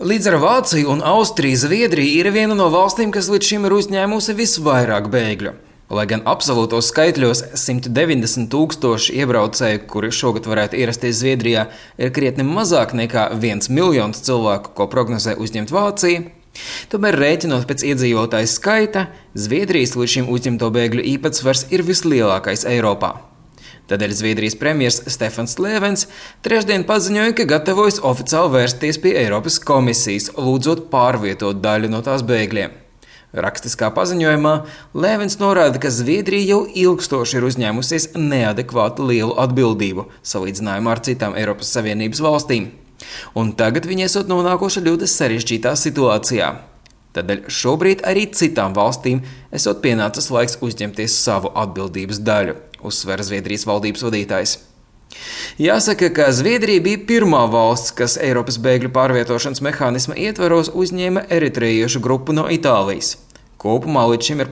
Līdz ar Vāciju un Austriju Zviedrija ir viena no valstīm, kas līdz šim ir uzņēmusi visvairāk bēgļu. Lai gan absolūtos skaitļos 190,000 iebraucēju, kuri šogad varētu ierasties Zviedrijā, ir krietni mazāk nekā 1 miljons cilvēku, ko prognozē uzņemt Vācija, tomēr rēķinot pēc iedzīvotāju skaita, Zviedrijas līdz šim uzņemto bēgļu īpatsvars ir vislielākais Eiropā. Tādēļ Zviedrijas premjers Stefans Lēvens trešdien paziņoja, ka gatavojas oficiāli vērsties pie Eiropas komisijas, lūdzot pārvietot daļu no tās bēgļiem. Rakstiskā paziņojumā Lēvens norāda, ka Zviedrija jau ilgstoši ir uzņēmusies neadekvāti lielu atbildību salīdzinājumā ar citām Eiropas Savienības valstīm. Un tagad viņi esot nonākuši ļoti sarežģītā situācijā. Tādēļ šobrīd arī citām valstīm esot pienācis laiks uzņemties savu atbildības daļu, uzsver Zviedrijas valdības vadītājs. Jāsaka, ka Zviedrija bija pirmā valsts, kas Eiropas bēgļu pārvietošanas mehānisma ietvaros uzņēma eritrejiešu grupu no Itālijas. Kopumā līdz šim ir